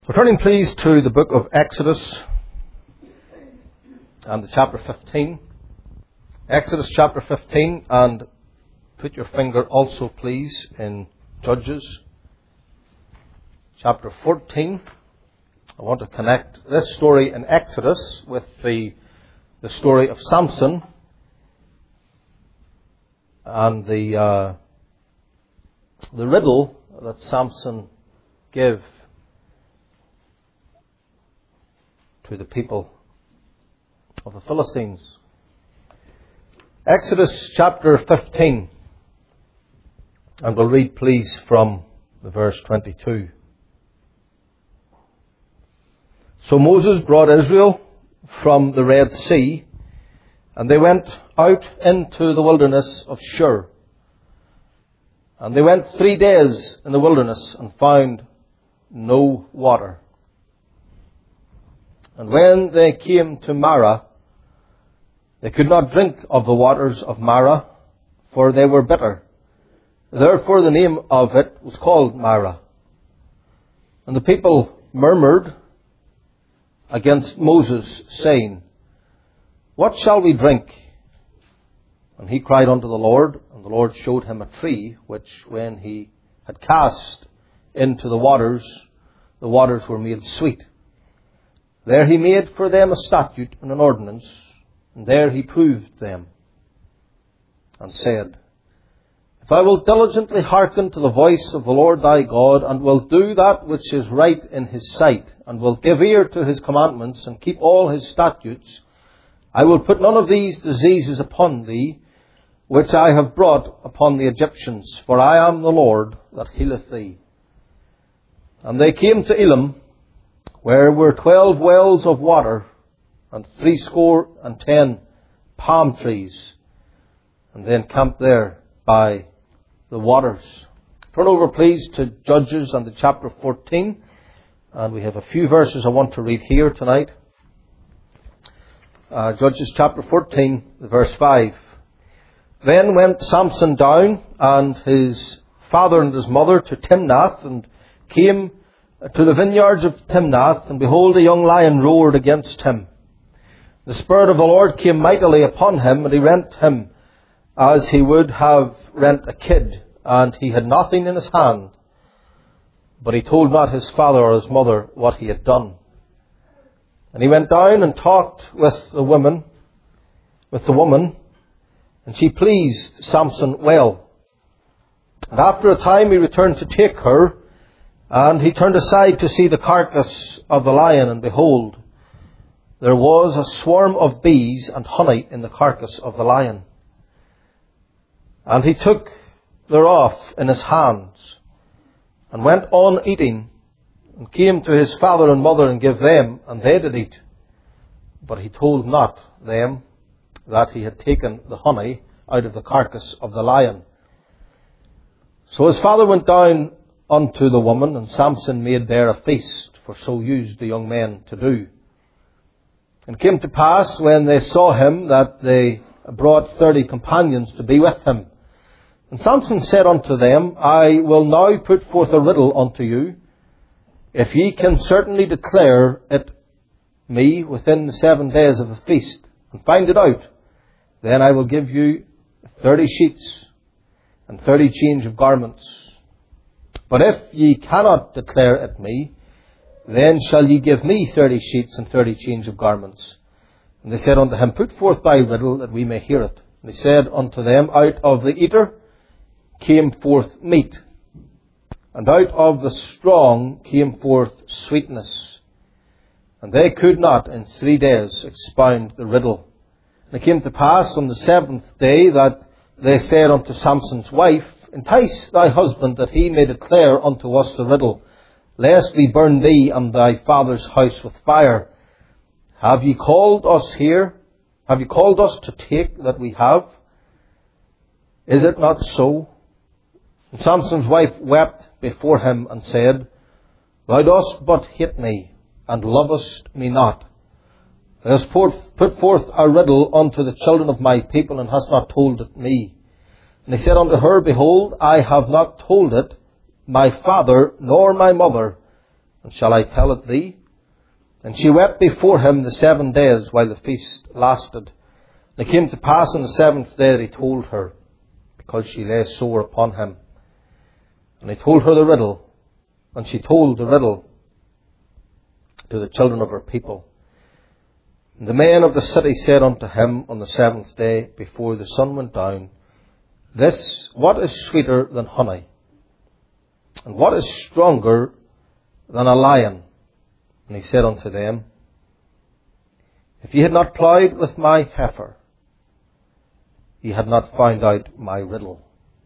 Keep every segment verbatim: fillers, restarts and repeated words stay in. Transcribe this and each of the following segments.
So turning please to the book of Exodus and the chapter fifteen. Exodus chapter fifteen, and put your finger also please in Judges chapter fourteen. I want to connect this story in Exodus with the, the story of Samson and the, uh, the riddle that Samson gave to the people of the Philistines. Exodus chapter fifteen, and we'll read please from the verse twenty-two. So Moses brought Israel from the Red Sea, and they went out into the wilderness of Shur. And they went three days in the wilderness and found no water. And when they came to Marah, they could not drink of the waters of Marah, for they were bitter. Therefore the name of it was called Marah. And the people murmured against Moses, saying, What shall we drink? And he cried unto the Lord, and the Lord showed him a tree, which when he had cast into the waters, the waters were made sweet. There he made for them a statute and an ordinance, and there he proved them, and said, If I will diligently hearken to the voice of the Lord thy God, and will do that which is right in his sight, and will give ear to his commandments, and keep all his statutes, I will put none of these diseases upon thee, which I have brought upon the Egyptians, for I am the Lord that healeth thee. And they came to Elim, where were twelve wells of water, and threescore and ten palm trees, and then camped there by the waters. Turn over please to Judges and the chapter fourteen, and we have a few verses I want to read here tonight. Uh, Judges chapter fourteen, verse five. Then went Samson down, and his father and his mother, to Timnath, and came to the vineyards of Timnath, and behold, a young lion roared against him. The Spirit of the Lord came mightily upon him, and he rent him as he would have rent a kid, and he had nothing in his hand. But he told not his father or his mother what he had done. And he went down and talked with the woman, with the woman, and she pleased Samson well. And after a time he returned to take her, and he turned aside to see the carcass of the lion, and behold, there was a swarm of bees and honey in the carcass of the lion. And he took thereof in his hands, and went on eating, and came to his father and mother, and gave them, and they did eat. But he told not them that he had taken the honey out of the carcass of the lion. So his father went down unto the woman, and Samson made there a feast, for so used the young men to do. And it came to pass, when they saw him, that they brought thirty companions to be with him. And Samson said unto them, I will now put forth a riddle unto you. If ye can certainly declare it me within the seven days of the feast, and find it out, then I will give you thirty sheets, and thirty change of garments. But if ye cannot declare it me, then shall ye give me thirty sheets and thirty change of garments. And they said unto him, Put forth thy riddle, that we may hear it. And he said unto them, Out of the eater came forth meat, and out of the strong came forth sweetness. And they could not in three days expound the riddle. And it came to pass on the seventh day that they said unto Samson's wife, Entice thy husband, that he may declare unto us the riddle, lest we burn thee and thy father's house with fire. Have ye called us here? Have ye called us to take that we have? Is it not so? And Samson's wife wept before him, and said, Thou dost but hate me, and lovest me not. Thou hast put forth a riddle unto the children of my people, and hast not told it me. And he said unto her, Behold, I have not told it my father nor my mother, And shall I tell it thee? And she wept before him the seven days while the feast lasted. And it came to pass on the seventh day that he told her, because she lay sore upon him. And he told her the riddle, and she told the riddle to the children of her people. And the men of the city said unto him on the seventh day, before the sun went down, This, what is sweeter than honey? And what is stronger than a lion? And he said unto them, If ye had not ploughed with my heifer, ye had not found out my riddle.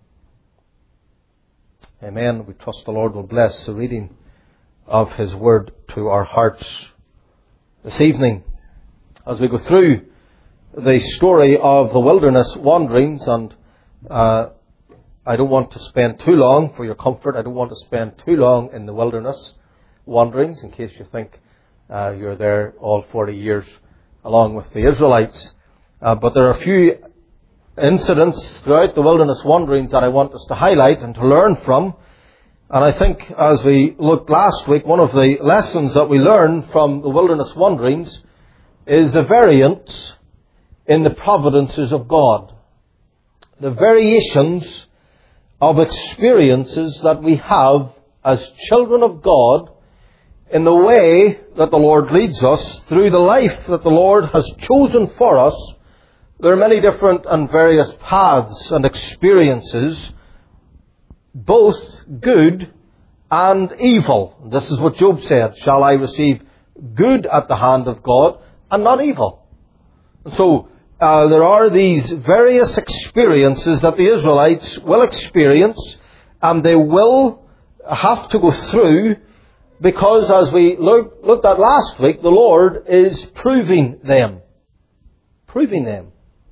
Amen. We trust the Lord will bless the reading of His Word to our hearts this evening as we go through the story of the wilderness wanderings. And uh, I don't want to spend too long, for your comfort, I don't want to spend too long in the wilderness wanderings, in case you think uh, you're there all forty years along with the Israelites. Uh, but there are a few incidents throughout the wilderness wanderings that I want us to highlight and to learn from. And I think, as we looked last week, one of the lessons that we learned from the wilderness wanderings is the variance in the providences of God. The variations of experiences that we have as children of God in the way that the Lord leads us through the life that the Lord has chosen for us. There are many different and various paths and experiences, both good and evil. This is what Job said, Shall I receive good at the hand of God and not evil? And so uh, there are these various experiences that the Israelites will experience, and they will have to go through, because as we look, looked at last week, the Lord is proving them. Proving them.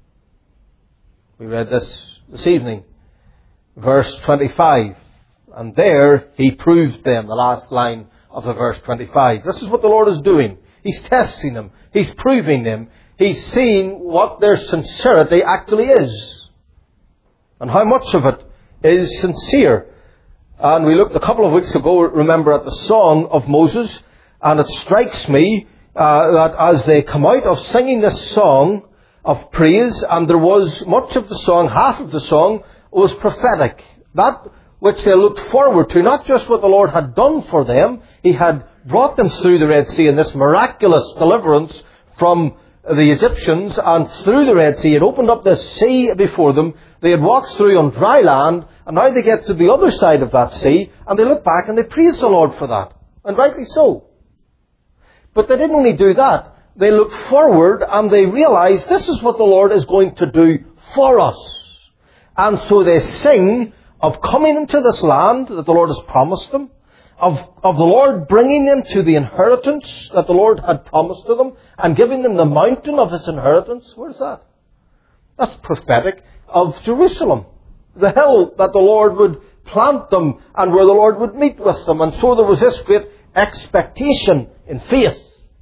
We read this this evening, verse twenty-five. And there He proved them, the last line of the verse twenty-five. This is what the Lord is doing. He's testing them. He's proving them. He's seeing what their sincerity actually is. And how much of it is sincere. And we looked a couple of weeks ago, remember, at the song of Moses. And it strikes me uh, that as they come out of singing this song of praise, and there was much of the song, half of the song, was prophetic. That which they looked forward to, not just what the Lord had done for them. He had brought them through the Red Sea in this miraculous deliverance from the Egyptians, and through the Red Sea. He had opened up this sea before them. They had walked through on dry land, and now they get to the other side of that sea, and they look back and they praise the Lord for that. And rightly so. But they didn't only do that. They looked forward and they realized this is what the Lord is going to do for us. And so they sing of coming into this land that the Lord has promised them, of, of the Lord bringing them to the inheritance that the Lord had promised to them, and giving them the mountain of His inheritance. Where's that? That's prophetic of Jerusalem, the hill that the Lord would plant them and where the Lord would meet with them. And so there was this great expectation in faith.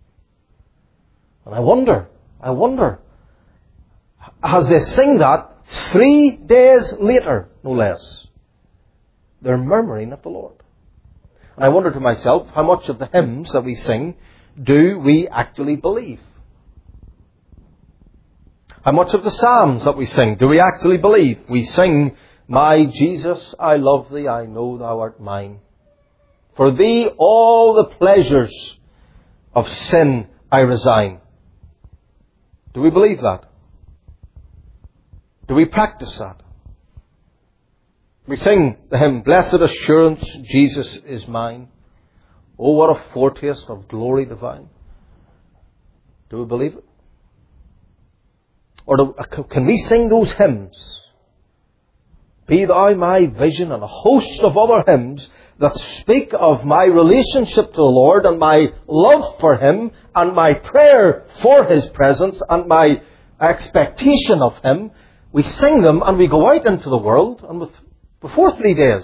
And I wonder, I wonder, as they sing that, three days later, no less, they're murmuring at the Lord. And I wonder to myself, how much of the hymns that we sing do we actually believe? How much of the psalms that we sing do we actually believe? We sing, My Jesus, I love Thee, I know Thou art mine. For Thee all the pleasures of sin I resign. Do we believe that? Do we practice that? We sing the hymn, Blessed Assurance, Jesus is mine. Oh, what a foretaste of glory divine. Do we believe it? Or do, can we sing those hymns? Be Thou my vision, and a host of other hymns that speak of my relationship to the Lord and my love for Him and my prayer for His presence and my expectation of Him. We sing them and we go out into the world, and with, before three days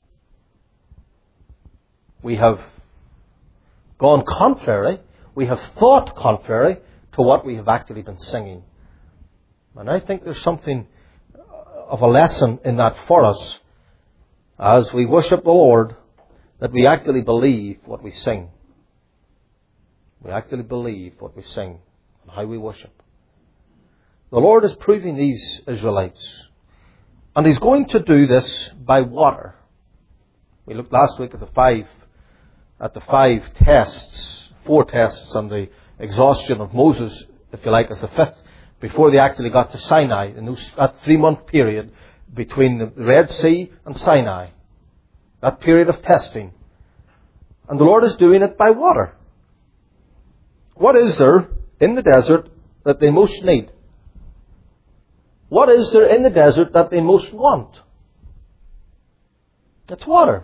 we have gone contrary, we have thought contrary to what we have actually been singing. And I think there's something of a lesson in that for us as we worship the Lord that we actually believe what we sing. We actually believe what we sing and how we worship. The Lord is proving these Israelites. And He's going to do this by water. We looked last week at the five, at the five tests, four tests on the exhaustion of Moses, if you like, as the fifth, before they actually got to Sinai, in those, that three-month period between the Red Sea and Sinai. That period of testing. And the Lord is doing it by water. What is there in the desert that they most need? What is there in the desert that they most want? It's water.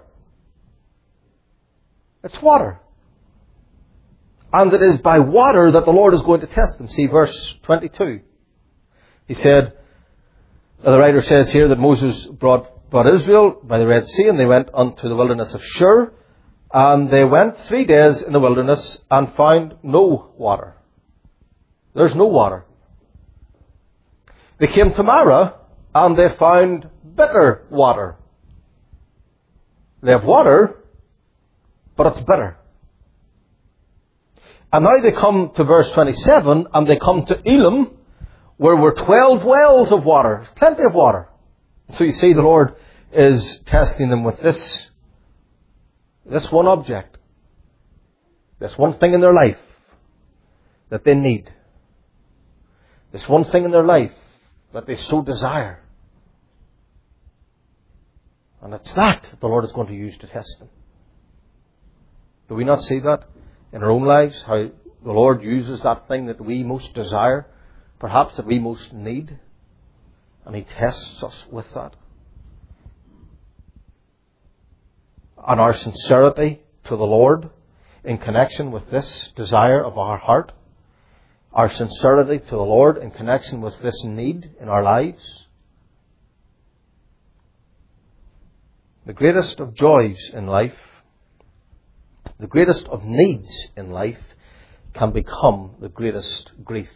It's water. And it is by water that the Lord is going to test them. See verse twenty-two. He said, the writer says here that Moses brought, brought Israel by the Red Sea, and they went unto the wilderness of Shur. And they went three days in the wilderness and found no water. There's no water. They came to Marah and they found bitter water. They have water, but it's bitter. And now they come to verse twenty-seven and they come to Elim, where were twelve wells of water. Plenty of water. So you see the Lord is testing them with this, this one object. This one thing in their life that they need. This one thing in their life that they so desire. And it's that the Lord is going to use to test them. Do we not see that in our own lives? How the Lord uses that thing that we most desire, perhaps that we most need, and He tests us with that. And our sincerity to the Lord in connection with this desire of our heart, our sincerity to the Lord in connection with this need in our lives. The greatest of joys in life, the greatest of needs in life, can become the greatest griefs.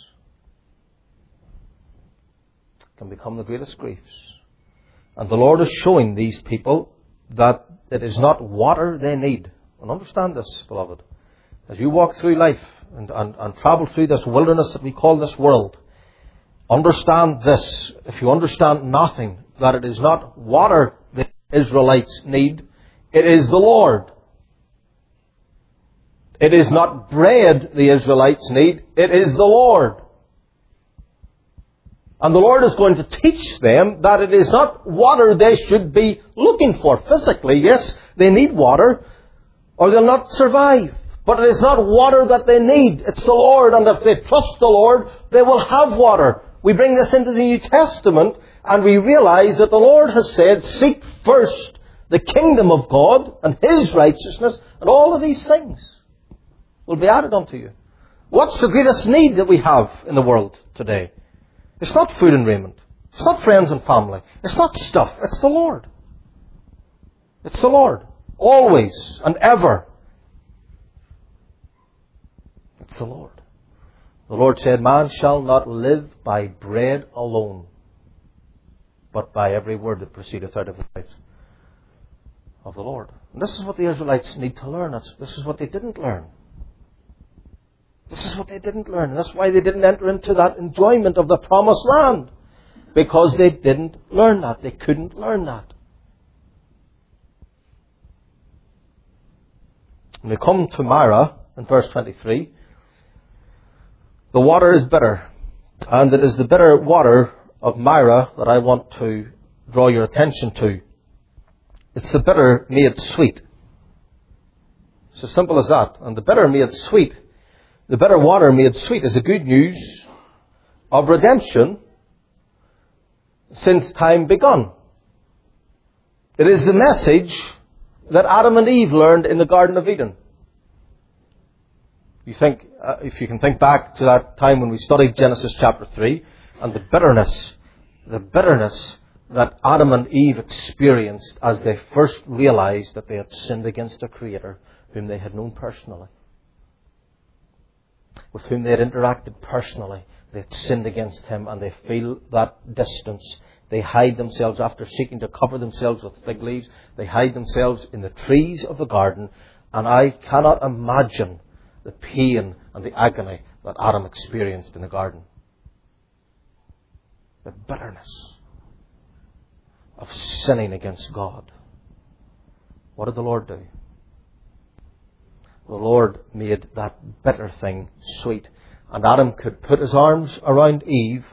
Can become the greatest griefs. And the Lord is showing these people that it is not water they need. And understand this, beloved. As you walk through life and, and, and travel through this wilderness that we call this world, understand this. If you understand nothing, that it is not water the Israelites need, it is the Lord. It is not bread the Israelites need, it is the Lord. And the Lord is going to teach them that it is not water they should be looking for physically. Yes, they need water or they'll not survive. But it is not water that they need. It's the Lord. And if they trust the Lord, they will have water. We bring this into the New Testament and we realize that the Lord has said, seek first the kingdom of God and His righteousness, and all of these things will be added unto you. What's the greatest need that we have in the world today? It's not food and raiment. It's not friends and family. It's not stuff. It's the Lord. It's the Lord. Always and ever. It's the Lord. The Lord said, man shall not live by bread alone, but by every word that proceedeth out of the mouth of the Lord. And this is what the Israelites need to learn. This is what they didn't learn. This is what they didn't learn. And that's why they didn't enter into that enjoyment of the promised land. Because they didn't learn that. They couldn't learn that. When we come to Marah, in verse twenty-three, the water is bitter. And it is the bitter water of Marah that I want to draw your attention to. It's the bitter made sweet. It's as simple as that. And the bitter made sweet, the bitter water made sweet, is the good news of redemption since time begun. It is the message that Adam and Eve learned in the Garden of Eden. You think, uh, if you can think back to that time when we studied Genesis chapter three, and the bitterness, the bitterness that Adam and Eve experienced as they first realized that they had sinned against a Creator whom they had known personally, with whom they had interacted personally. They had sinned against Him, and they feel that distance They hide themselves after seeking to cover themselves with fig leaves. They hide themselves in the trees of the garden. And I cannot imagine the pain and the agony that Adam experienced in the garden. The bitterness of sinning against God. What did the Lord do? The Lord made that bitter thing sweet. And Adam could put his arms around Eve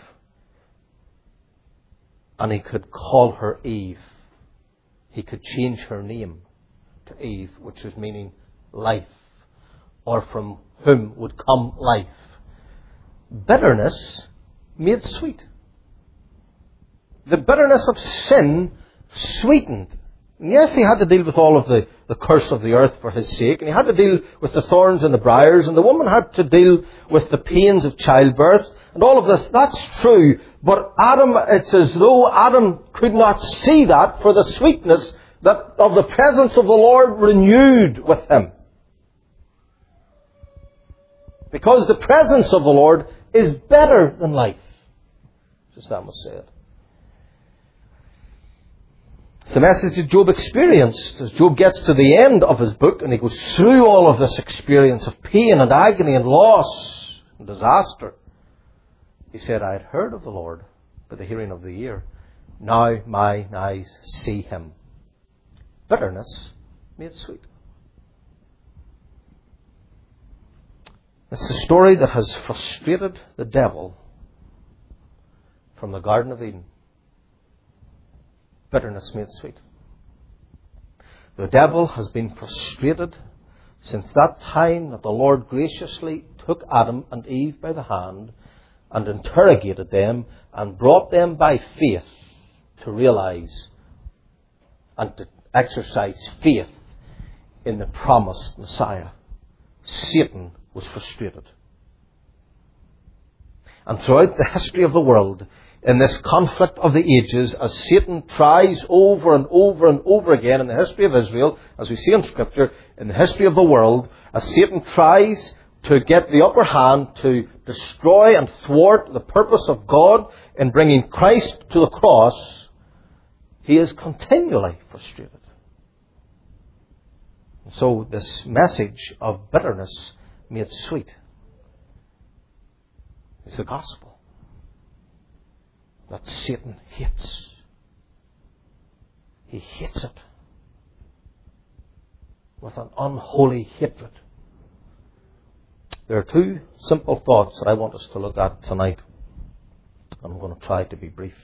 and he could call her Eve. He could change her name to Eve, which is meaning life, or from whom would come life. Bitterness made sweet. The bitterness of sin sweetened. And yes, he had to deal with all of the, the curse of the earth for his sake, and he had to deal with the thorns and the briars, and the woman had to deal with the pains of childbirth, and all of this. That's true. But Adam, it's as though Adam could not see that for the sweetness that of the presence of the Lord renewed with him. Because the presence of the Lord is better than life, as Sam was said. It's the message that Job experienced as Job gets to the end of his book and he goes through all of this experience of pain and agony and loss and disaster. He said, I had heard of the Lord by the hearing of the ear. Now mine eyes see him. Bitterness made sweet. It's the story that has frustrated the devil from the Garden of Eden. Bitterness made sweet. The devil has been frustrated since that time that the Lord graciously took Adam and Eve by the hand and interrogated them and brought them by faith to realize and to exercise faith in the promised Messiah. Satan was frustrated. And throughout the history of the world, in this conflict of the ages, as Satan tries over and over and over again in the history of Israel, as we see in Scripture, in the history of the world, as Satan tries to get the upper hand to destroy and thwart the purpose of God in bringing Christ to the cross, he is continually frustrated. So this message of bitterness made sweet is the gospel that Satan hates. He hates it with an unholy hatred. There are two simple thoughts that I want us to look at tonight. I'm going to try to be brief.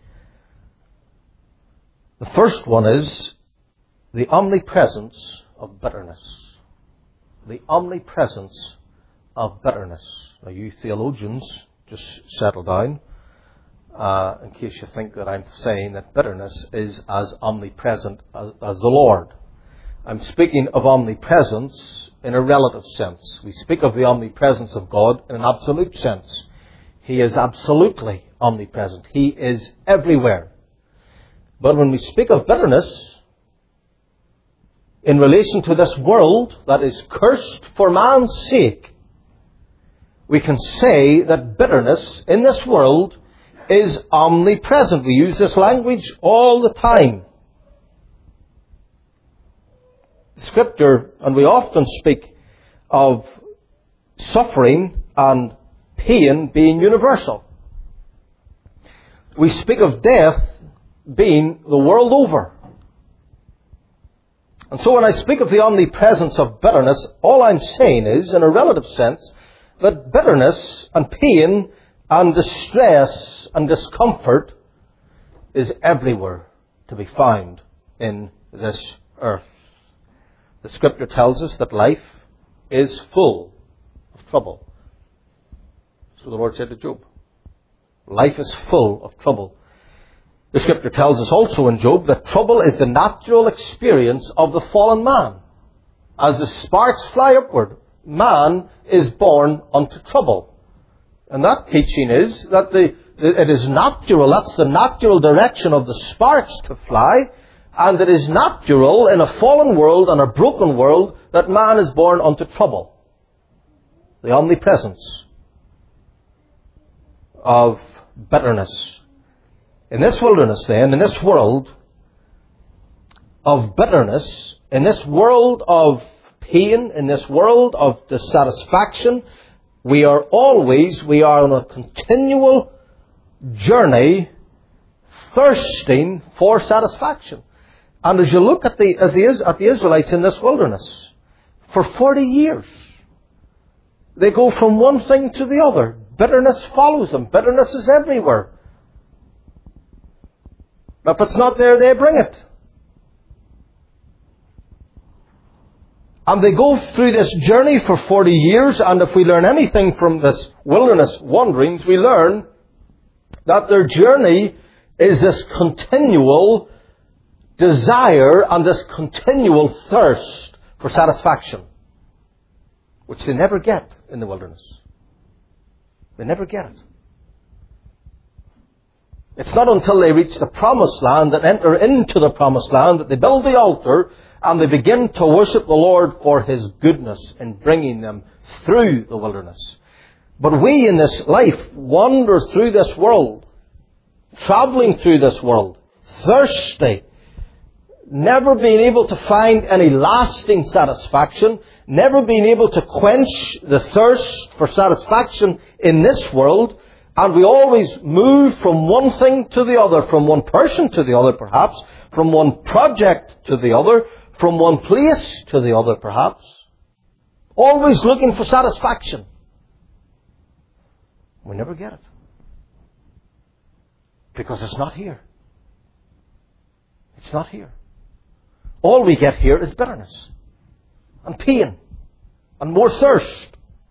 The first one is the omnipresence of bitterness. The omnipresence of bitterness. Now, you theologians, just settle down. Uh, in case you think that I'm saying that bitterness is as omnipresent as, as the Lord. I'm speaking of omnipresence in a relative sense. We speak of the omnipresence of God in an absolute sense. He is absolutely omnipresent. He is everywhere. But when we speak of bitterness in relation to this world that is cursed for man's sake, we can say that bitterness in this world is omnipresent. We use this language all the time. Scripture, and we often speak of suffering and pain being universal. We speak of death being the world over. And so when I speak of the omnipresence of bitterness, all I'm saying is, in a relative sense, that bitterness and pain and distress and discomfort is everywhere to be found in this earth. The Scripture tells us that life is full of trouble. So the Lord said to Job, life is full of trouble. The Scripture tells us also in Job that trouble is the natural experience of the fallen man. As the sparks fly upward, man is born unto trouble. And that teaching is that the, it is natural, that's the natural direction of the sparks to fly, and it is natural in a fallen world and a broken world that man is born unto trouble. The omnipresence of bitterness In this wilderness then, in this world of bitterness, in this world of pain, in this world of dissatisfaction, we are always, we are on a continual journey thirsting for satisfaction. And as you look at the, as the, at the Israelites in this wilderness, for forty years, they go from one thing to the other. Bitterness follows them. Bitterness is everywhere. If it's not there, they bring it. And they go through this journey for forty years, and if we learn anything from this wilderness wanderings, we learn that their journey is this continual desire and this continual thirst for satisfaction, which they never get in the wilderness. They never get it. It's not until they reach the promised land and enter into the promised land that they build the altar and they begin to worship the Lord for His goodness in bringing them through the wilderness. But we in this life wander through this world, travelling through this world, thirsty, never being able to find any lasting satisfaction, never being able to quench the thirst for satisfaction in this world, and we always move from one thing to the other, from one person to the other perhaps, from one project to the other, from one place to the other perhaps, always looking for satisfaction. We never get it. Because it's not here. It's not here. All we get here is bitterness and pain and more thirst.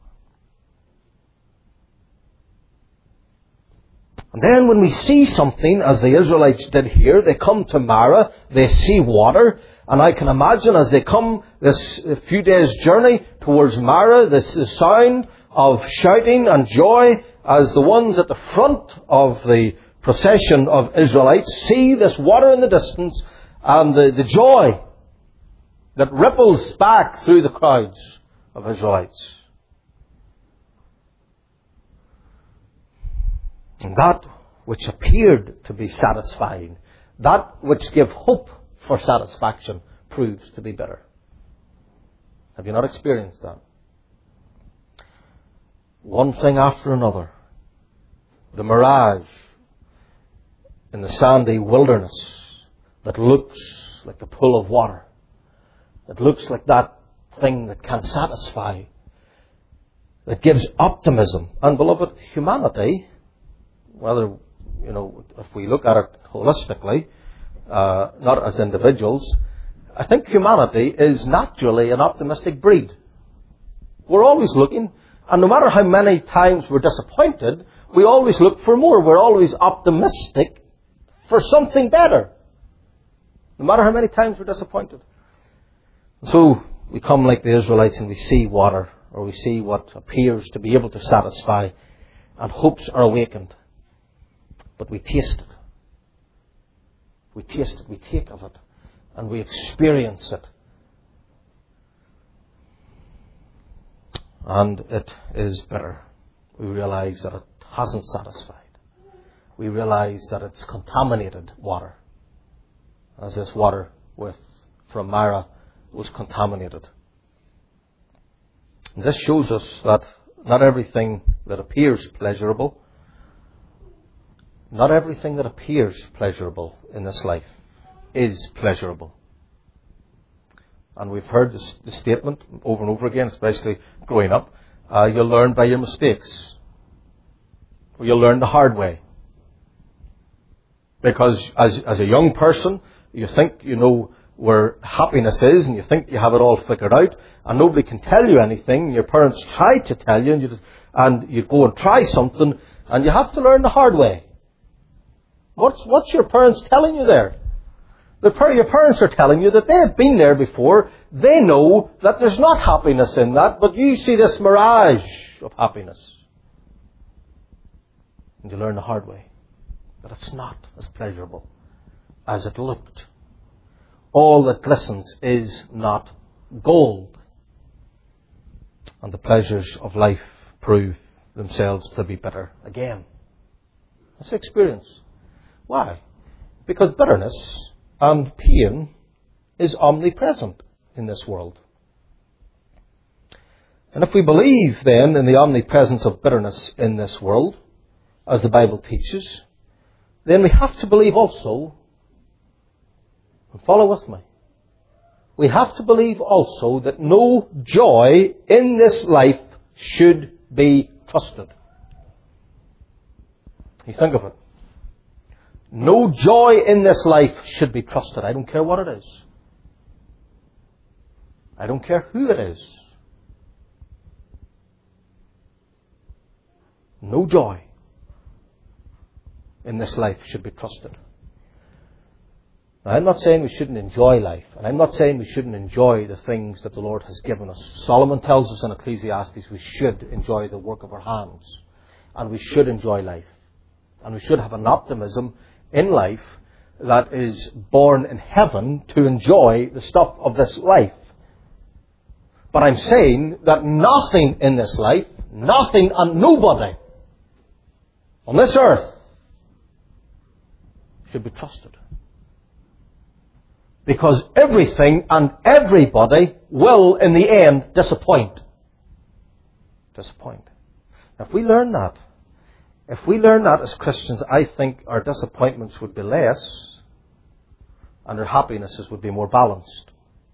And then when we see something, as the Israelites did here, they come to Marah, they see water, and I can imagine as they come this few days' journey towards Marah, this is sound of shouting and joy as the ones at the front of the procession of Israelites see this water in the distance, and the, the joy that ripples back through the crowds of Israelites. And that which appeared to be satisfying, that which gave hope for satisfaction, proves to be bitter. Have you not experienced that? One thing after another. The mirage in the sandy wilderness that looks like the pool of water. That looks like that thing that can satisfy. That gives optimism. And beloved, humanity, whether, you know, if we look at it holistically, uh, not as individuals, I think humanity is naturally an optimistic breed. We're always looking, and no matter how many times we're disappointed, we always look for more. We're always optimistic for something better. No matter how many times we're disappointed. So we come like the Israelites and we see water, or we see what appears to be able to satisfy, and hopes are awakened. But we taste it. We taste it, we take of it, and we experience it. And it is bitter. We realize that it hasn't satisfied. We realize that it's contaminated water. As this water with from Marah was contaminated. And this shows us that not everything that appears pleasurable, not everything that appears pleasurable in this life is pleasurable. And we've heard this, this statement over and over again, especially growing up. Uh, you'll learn by your mistakes. Or you'll learn the hard way. Because as, as a young person, you think you know where happiness is, and you think you have it all figured out, and nobody can tell you anything. Your parents try to tell you, and you, just, and you go and try something, and you have to learn the hard way. What's, what's your parents telling you there? The, your parents are telling you that they have been there before. They know that there's not happiness in that, but you see this mirage of happiness. And you learn the hard way that it's not as pleasurable as it looked. All that glistens is not gold. And the pleasures of life prove themselves to be bitter again. That's the experience. Why? Because bitterness and pain is omnipresent in this world. And if we believe then in the omnipresence of bitterness in this world, as the Bible teaches, then we have to believe also, and follow with me, we have to believe also that no joy in this life should be trusted. You think of it. No joy in this life should be trusted. I don't care what it is. I don't care who it is. No joy in this life should be trusted. Now, I'm not saying we shouldn't enjoy life, and I'm not saying we shouldn't enjoy the things that the Lord has given us. Solomon tells us in Ecclesiastes we should enjoy the work of our hands, and we should enjoy life, and we should have an optimism in life that is born in heaven to enjoy the stuff of this life. But I'm saying that nothing in this life, nothing and nobody on this earth should be trusted. Because everything and everybody will, in the end, disappoint. Disappoint. If we learn that, if we learn that as Christians, I think our disappointments would be less and our happinesses would be more balanced.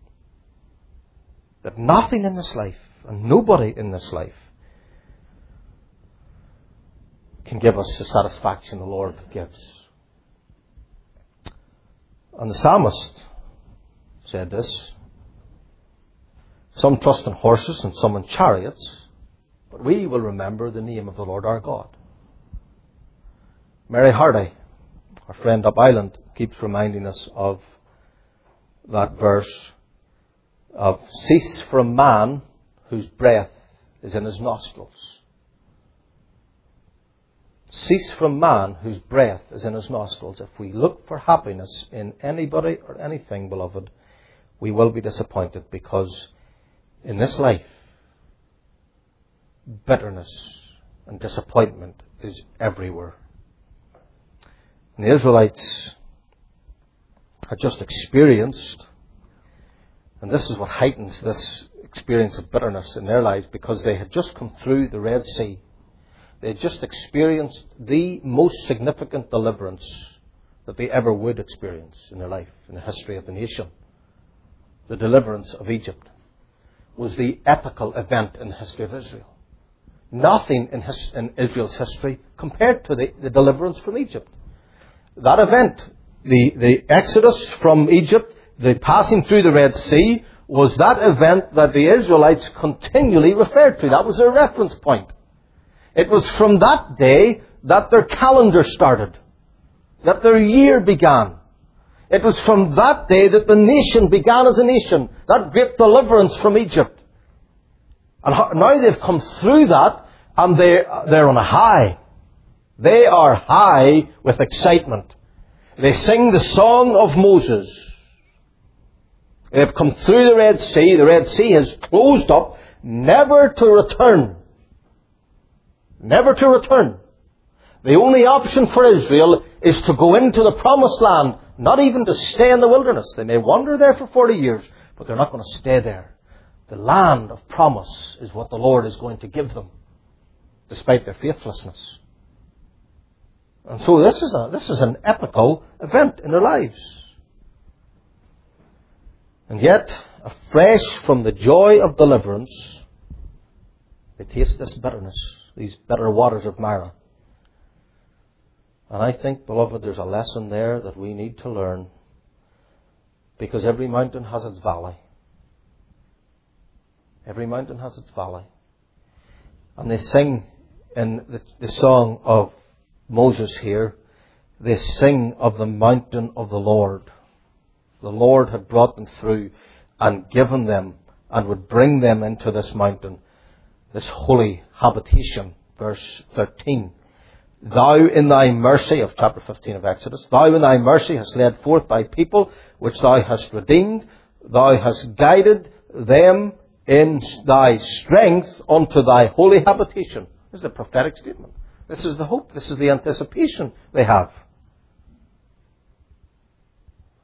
That nothing in this life and nobody in this life can give us the satisfaction the Lord gives. And the psalmist said this: some trust in horses and some in chariots, but we will remember the name of the Lord our God. Mary Hardy, our friend up Ireland, keeps reminding us of that verse of cease from man whose breath is in his nostrils. Cease from man whose breath is in his nostrils. If we look for happiness in anybody or anything, beloved, we will be disappointed, because in this life, bitterness and disappointment is everywhere. And the Israelites had just experienced, and this is what heightens this experience of bitterness in their lives, because they had just come through the Red Sea. They had just experienced the most significant deliverance that they ever would experience in their life, in the history of the nation. The deliverance of Egypt was the epical event in the history of Israel. Nothing in, his, in Israel's history compared to the, the deliverance from Egypt. That event, the, the exodus from Egypt, the passing through the Red Sea, was that event that the Israelites continually referred to. That was their reference point. It was from that day that their calendar started, that their year began. It was from that day that the nation began as a nation, that great deliverance from Egypt. And now they've come through that, and they're, they're on a high. They are high with excitement. They sing the song of Moses. They've come through the Red Sea. The Red Sea has closed up, never to return. Never to return. The only option for Israel is to go into the promised land, not even to stay in the wilderness. They may wander there for forty years, but they're not going to stay there. The land of promise is what the Lord is going to give them, despite their faithlessness. And so this is a, this is an epical event in their lives. And yet, afresh from the joy of deliverance, they taste this bitterness, these bitter waters of Marah. And I think, beloved, there's a lesson there that we need to learn, because every mountain has its valley. Every mountain has its valley. And they sing in the, the song of Moses here, they sing of the mountain of the Lord. The Lord had brought them through and given them and would bring them into this mountain, this holy habitation. Verse thirteen. Thou in thy mercy, of chapter fifteen of Exodus, thou in thy mercy hast led forth thy people, which thou hast redeemed. Thou hast guided them in thy strength unto thy holy habitation. This is a prophetic statement. This is the hope. This is the anticipation they have.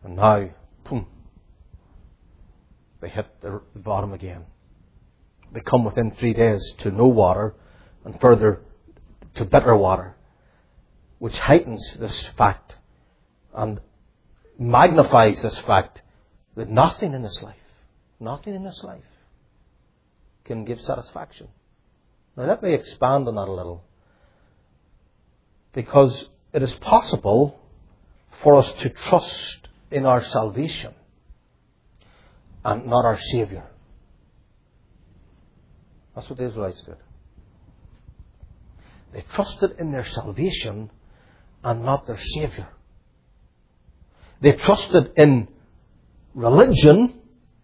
And now, boom, they hit the bottom again. They come within three days to no water and further to bitter water, which heightens this fact and magnifies this fact that nothing in this life, nothing in this life can give satisfaction. Now let me expand on that a little, because it is possible for us to trust in our salvation and not our Saviour. That's what the Israelites did. They trusted in their salvation and not their Saviour. They trusted in religion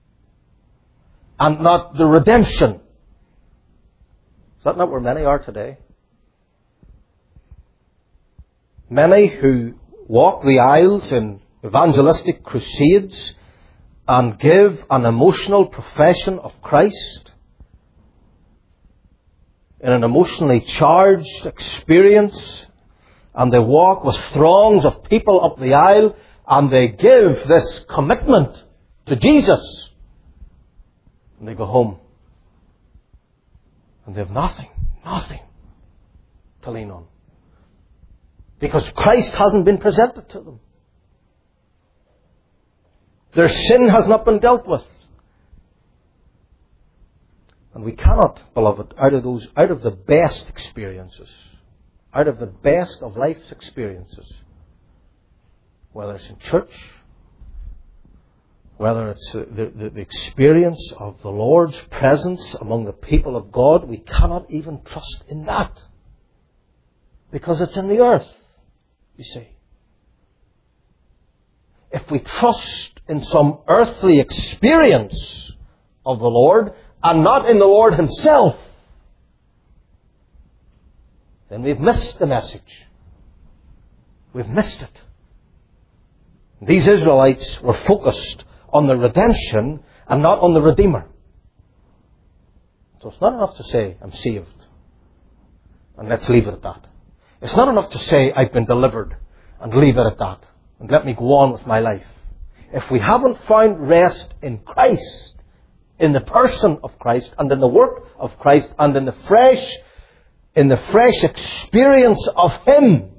and not the redemption. Is that not where many are today? Many who walk the aisles in evangelistic crusades and give an emotional profession of Christ in an emotionally charged experience, and they walk with throngs of people up the aisle, and they give this commitment to Jesus, and they go home and they have nothing, nothing to lean on, because Christ hasn't been presented to them. Their sin has not been dealt with. And we cannot, beloved, out of those, out of the best experiences, out of the best of life's experiences, whether it's in church, whether it's the, the, the experience of the Lord's presence among the people of God, we cannot even trust in that, because it's in the earth, you see. If we trust in some earthly experience of the Lord and not in the Lord Himself, then we've missed the message. We've missed it. These Israelites were focused on the redemption and not on the Redeemer. So it's not enough to say, I'm saved, and let's leave it at that. It's not enough to say, I've been delivered, and leave it at that, and let me go on with my life. If we haven't found rest in Christ, in the person of Christ, and in the work of Christ, and in the fresh, in the fresh experience of Him,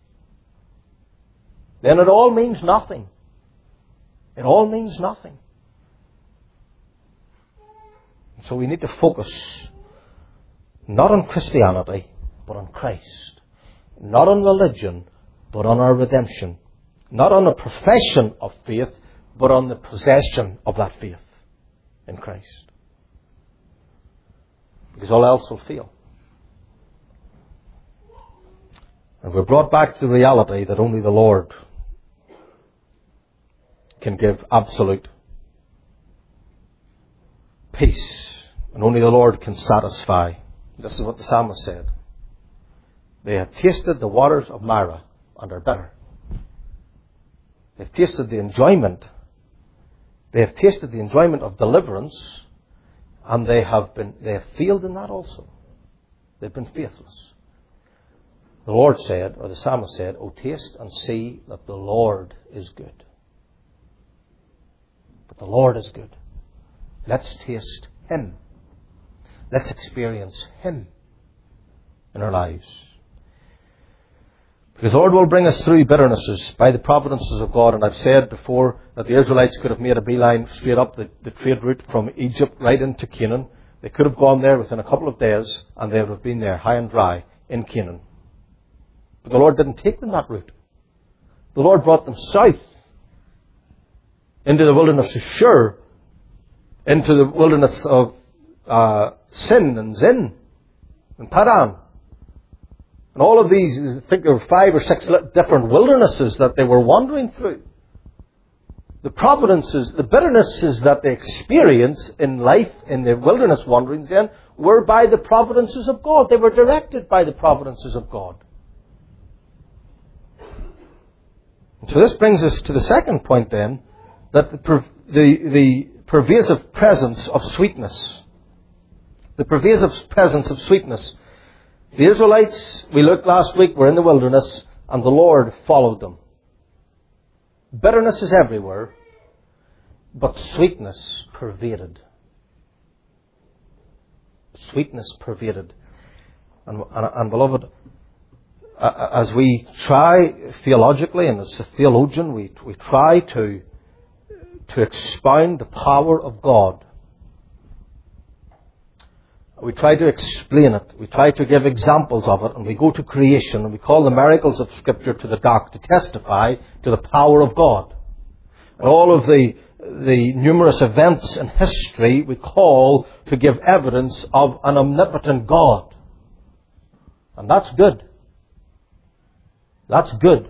then it all means nothing. It all means nothing. So we need to focus not on Christianity, but on Christ. Not on religion, but on our redemption. Not on a profession of faith, but on the possession of that faith in Christ. Because all else will fail. And we're brought back to the reality that only the Lord can give absolute peace. And only the Lord can satisfy. This is what the psalmist said. They have tasted the waters of Marah and are bitter. They've tasted the enjoyment. They have tasted the enjoyment of deliverance, and they have been they have failed in that also. They've been faithless. The Lord said, or the psalmist said, "O taste and see that the Lord is good." But the Lord is good. Let's taste Him. Let's experience Him in our lives. Because the Lord will bring us through bitternesses by the providences of God. And I've said before that the Israelites could have made a beeline straight up the, the trade route from Egypt right into Canaan. They could have gone there within a couple of days, and they would have been there high and dry in Canaan. But the Lord didn't take them that route. The Lord brought them south into the wilderness of Shur, into the wilderness of uh, Sin and Zin and Padan. And all of these, I think there were five or six different wildernesses that they were wandering through. The providences, the bitternesses that they experience in life, in their wilderness wanderings then, were by the providences of God. They were directed by the providences of God. And so this brings us to the second point then, that the, per, the, the pervasive presence of sweetness. The pervasive presence of sweetness. The Israelites, we looked last week, were in the wilderness, and the Lord followed them. Bitterness is everywhere, but sweetness pervaded. Sweetness pervaded. And, and, and beloved, as we try theologically, and as a theologian, we, we try to, to expound the power of God. We try to explain it. We try to give examples of it. And we go to creation, and we call the miracles of Scripture to the dock to testify to the power of God. And all of the, the numerous events in history we call to give evidence of an omnipotent God. And that's good. That's good.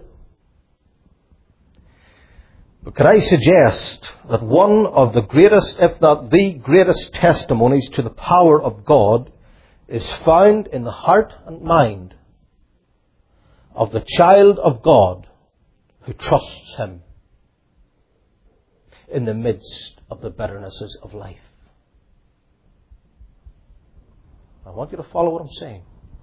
But could I suggest that one of the greatest, if not the greatest testimonies to the power of God is found in the heart and mind of the child of God who trusts Him in the midst of the bitternesses of life. I want you to follow what I'm saying.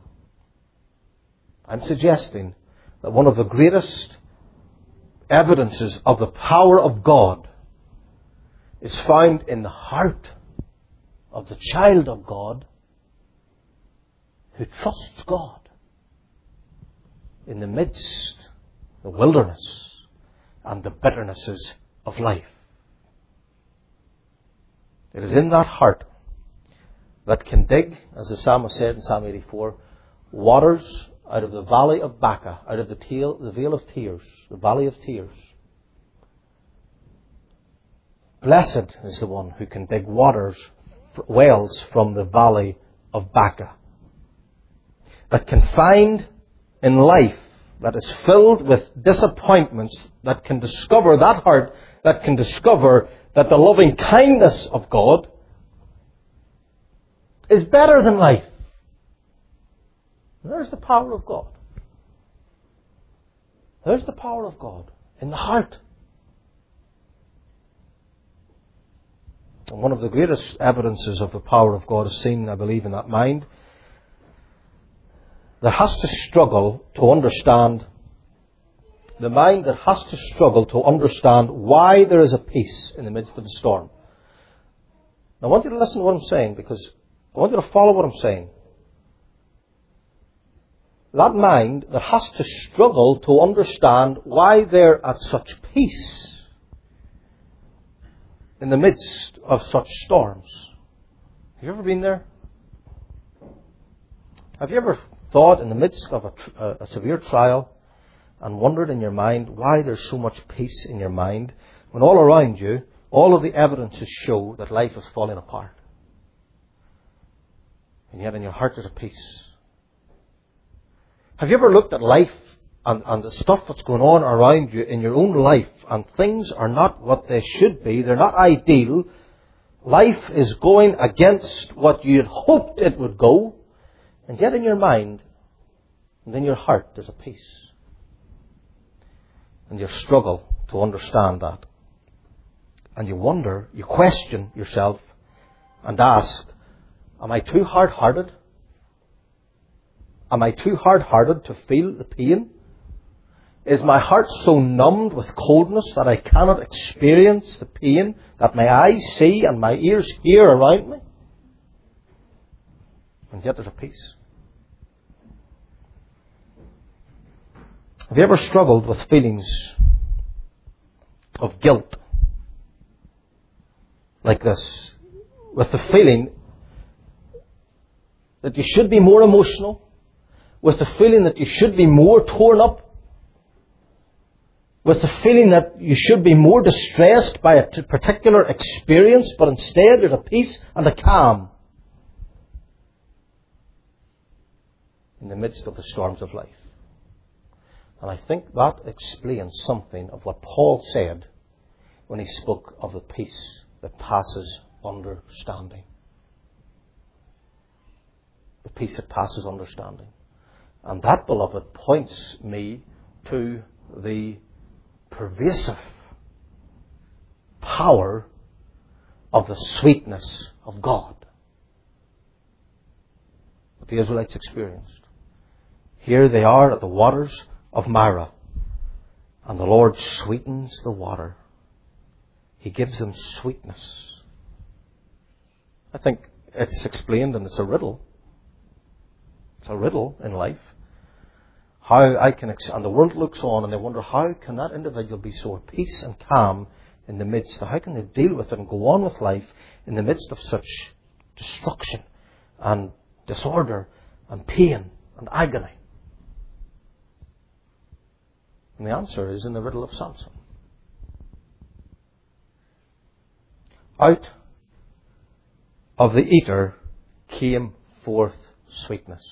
I'm suggesting that one of the greatest evidences of the power of God is found in the heart of the child of God who trusts God in the midst of the wilderness and the bitternesses of life. It is in that heart that can dig, as the psalmist said in Psalm eighty-four, waters out of the valley of Baca, out of the, tail, the vale of tears, the valley of tears. Blessed is the one who can dig waters, wells from the valley of Baca. That can find in life, that is filled with disappointments, that can discover, that heart, that can discover that the loving kindness of God is better than life. There's the power of God. There's the power of God in the heart. And one of the greatest evidences of the power of God is seen, I believe, in that mind that has to struggle to understand, the mind that has to struggle to understand why there is a peace in the midst of the storm. Now, I want you to listen to what I'm saying, because I want you to follow what I'm saying. That mind that has to struggle to understand why they're at such peace in the midst of such storms. Have you ever been there? Have you ever thought in the midst of a, a, a severe trial and wondered in your mind why there's so much peace in your mind when all around you, all of the evidences show that life is falling apart? And yet in your heart there's a peace. Have you ever looked at life and, and the stuff that's going on around you in your own life, and things are not what they should be? They're not ideal. Life is going against what you had hoped it would go. And yet in your mind and in your heart there's a peace. And you struggle to understand that. And you wonder, you question yourself and ask, am I too hard-hearted? Am I too hard-hearted to feel the pain? Is my heart so numbed with coldness that I cannot experience the pain that my eyes see and my ears hear around me? And yet there's a peace. Have you ever struggled with feelings of guilt like this? With the feeling that you should be more emotional? With the feeling that you should be more torn up? With the feeling that you should be more distressed by a particular experience, but instead there's a peace and a calm in the midst of the storms of life. And I think that explains something of what Paul said when he spoke of the peace that passes understanding. The peace that passes understanding. And that, beloved, points me to the pervasive power of the sweetness of God that the Israelites experienced. Here they are at the waters of Marah, And the Lord sweetens the water. He gives them sweetness. I think it's explained, and it's a riddle. It's a riddle in life. How I can, ex- and the world looks on and they wonder, how can that individual be so at peace and calm in the midst? How can they deal with it and go on with life in the midst of such destruction and disorder and pain and agony? And the answer is in the riddle of Samson. Out of the eater came forth sweetness.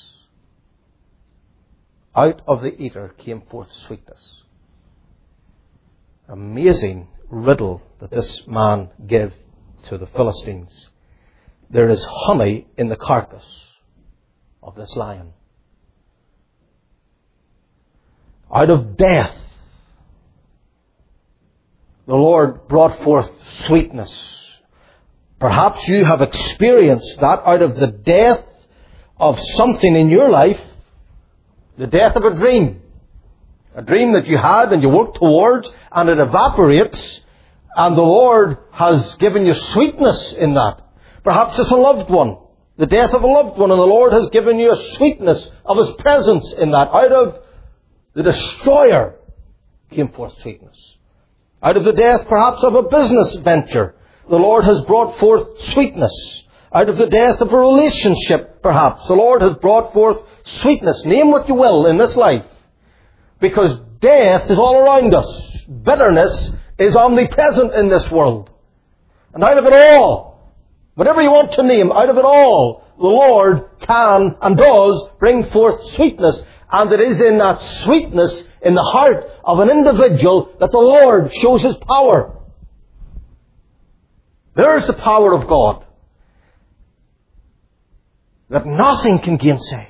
Out of the eater came forth sweetness. Amazing riddle that this man gave to the Philistines. There is honey in the carcass of this lion. Out of death, the Lord brought forth sweetness. Perhaps you have experienced that out of the death of something in your life. The death of a dream. A dream that you had and you worked towards, and it evaporates, and the Lord has given you sweetness in that. Perhaps it's a loved one. The death of a loved one, and the Lord has given you a sweetness of His presence in that. Out of the destroyer came forth sweetness. Out of the death, perhaps, of a business venture, the Lord has brought forth sweetness. Out of the death of a relationship, perhaps, the Lord has brought forth sweetness. Name what you will in this life. Because death is all around us. Bitterness is omnipresent in this world. And out of it all, whatever you want to name, out of it all, the Lord can and does bring forth sweetness. And it is in that sweetness in the heart of an individual that the Lord shows His power. There's the power of God that nothing can gainsay.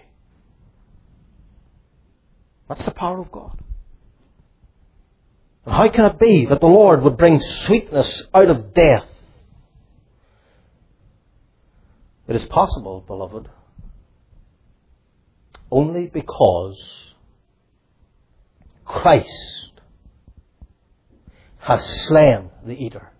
That's the power of God. And how can it be that the Lord would bring sweetness out of death? It is possible, beloved, only because Christ has slain the eater.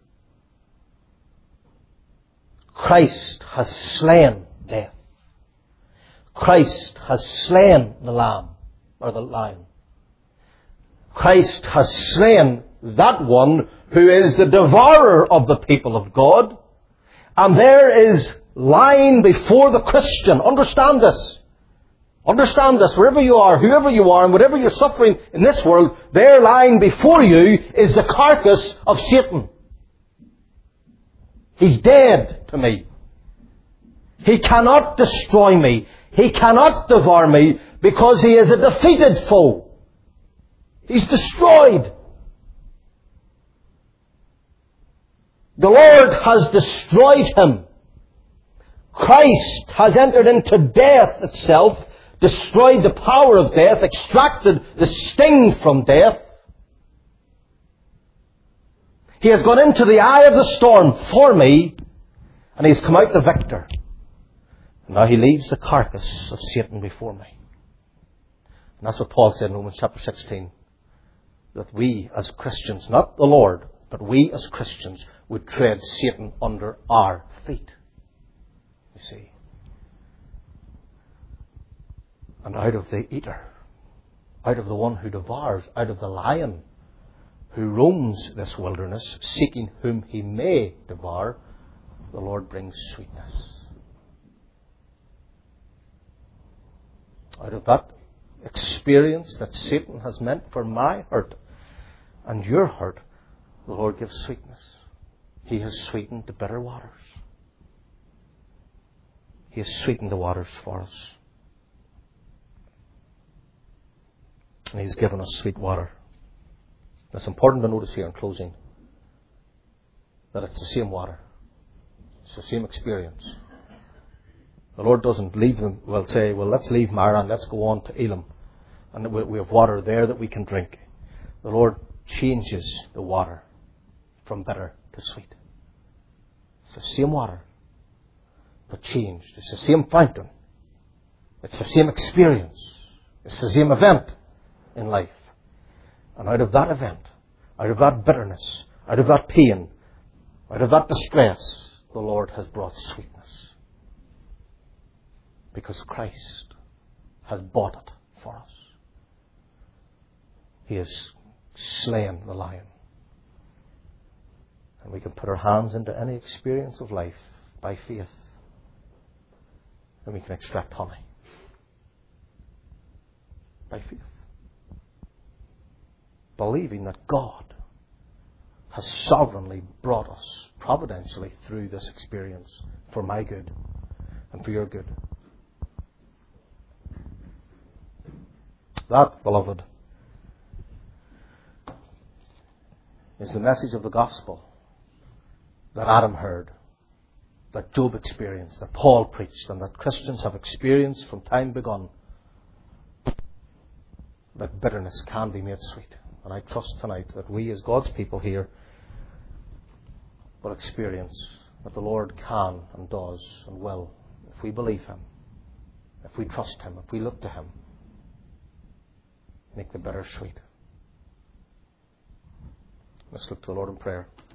Christ has slain death. Christ has slain the lamb, or the lion. Christ has slain that one who is the devourer of the people of God. And there is lying before the Christian. Understand this. Understand this. Wherever you are, whoever you are, and whatever you're suffering in this world, there lying before you is the carcass of Satan. He's dead to me. He cannot destroy me. He cannot devour me because he is a defeated foe. He's destroyed. The Lord has destroyed him. Christ has entered into death itself, destroyed the power of death, extracted the sting from death. He has gone into the eye of the storm for me, and He's come out the victor. And now He leaves the carcass of Satan before me. And that's what Paul said in Romans chapter sixteen. That we as Christians, not the Lord, but we as Christians would tread Satan under our feet. You see. And out of the eater, out of the one who devours, out of the lion who roams this wilderness, seeking whom he may devour, the Lord brings sweetness. Out of that experience that Satan has meant for my hurt and your hurt, the Lord gives sweetness. He has sweetened the bitter waters. He has sweetened the waters for us. And He's given us sweet water. It's important to notice here in closing that it's the same water. It's the same experience. The Lord doesn't leave them, well say, well let's leave Mara and let's go on to Elim. And we have water there that we can drink. The Lord changes the water from bitter to sweet. It's the same water, but changed. It's the same fountain. It's the same experience. It's the same event in life. And out of that event, out of that bitterness, out of that pain, out of that distress, the Lord has brought sweetness. Because Christ has bought it for us. He has slain the lion. And we can put our hands into any experience of life by faith. And we can extract honey. By faith. Believing that God has sovereignly brought us, providentially, through this experience for my good and for your good. That, beloved, is the message of the gospel that Adam heard, that Job experienced, that Paul preached, and that Christians have experienced from time begun. That bitterness can be made sweet. And I trust tonight that we as God's people here will experience that the Lord can and does and will, if we believe Him, if we trust Him, if we look to Him, make the bitter sweet. Let's look to the Lord in prayer.